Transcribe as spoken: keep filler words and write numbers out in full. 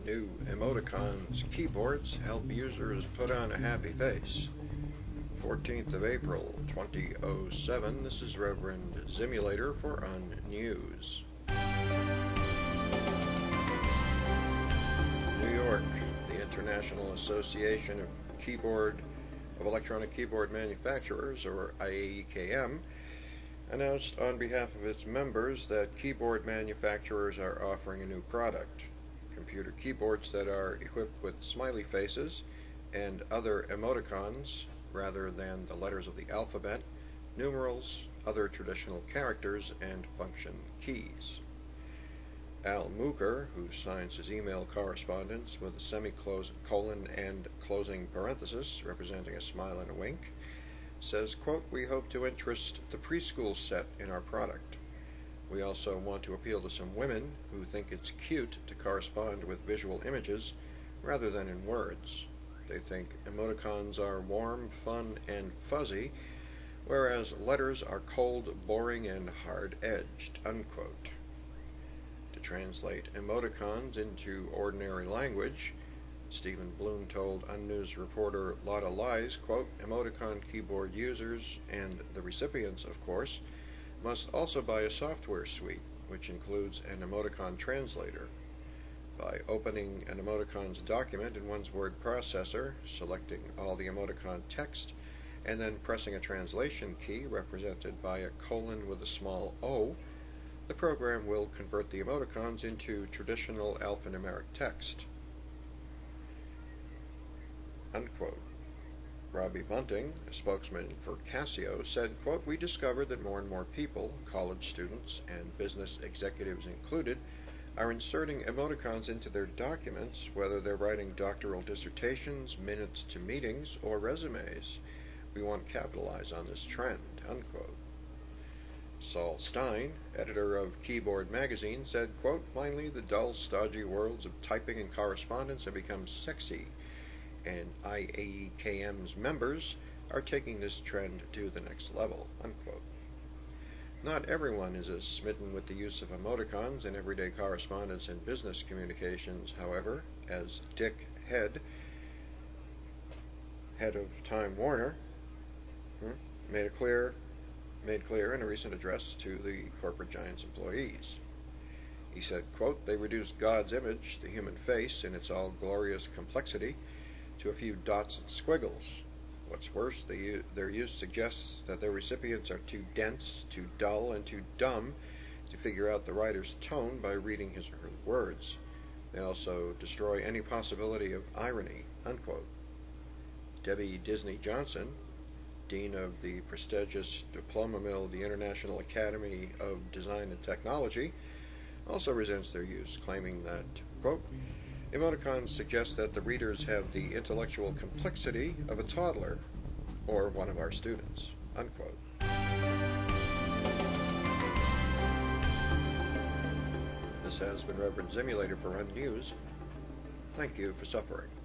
New emoticons keyboards help users put on a happy face. fourteenth of April, twenty oh seven. This is Reverend Zimulator for Unnews. New York, the International Association of Keyboard of Electronic Keyboard Manufacturers, or I A E K M, announced on behalf of its members that keyboard manufacturers are offering a new product: computer keyboards that are equipped with smiley faces and other emoticons rather than the letters of the alphabet, numerals, other traditional characters, and function keys. Al Mooker, who signs his email correspondence with a semicolon and closing parenthesis representing a smile and a wink, says, quote, "We hope to interest the preschool set in our product. We also want to appeal to some women who think it's cute to correspond with visual images rather than in words. They think emoticons are warm, fun, and fuzzy, whereas letters are cold, boring, and hard-edged," unquote. To translate emoticons into ordinary language, Stephen Bloom told Unnews reporter Lotta Lies, quote, "Emoticon keyboard users, and the recipients, of course, must also buy a software suite, which includes an emoticon translator. By opening an emoticon's document in one's word processor, selecting all the emoticon text, and then pressing a translation key represented by a colon with a small O, the program will convert the emoticons into traditional alphanumeric text," unquote. Robbie Bunting, a spokesman for Casio, said, quote, "We discovered that more and more people, college students and business executives included, are inserting emoticons into their documents, whether they're writing doctoral dissertations, minutes to meetings, or resumes. We want to capitalize on this trend," unquote. Saul Stein, editor of Keyboard Magazine, said, quote, "Finally, the dull, stodgy worlds of typing and correspondence have become sexy, and I A E K M's members are taking this trend to the next level," unquote. Not everyone is as smitten with the use of emoticons in everyday correspondence and business communications, however, as Dick Head, head of Time Warner, hmm, made it clear made clear in a recent address to the corporate giant's employees. He said, quote, "They reduced God's image, the human face, in its all-glorious complexity, to a few dots and squiggles. What's worse, they, their use suggests that their recipients are too dense, too dull, and too dumb to figure out the writer's tone by reading his or her words. They also destroy any possibility of irony," unquote. Debbie Disney Johnson, dean of the prestigious diploma mill, the International Academy of Design and Technology, also resents their use, claiming that, quote, "Emoticons suggest that the readers have the intellectual complexity of a toddler or one of our students," unquote. This has been Reverend Zimulator for Unnews. Thank you for suffering.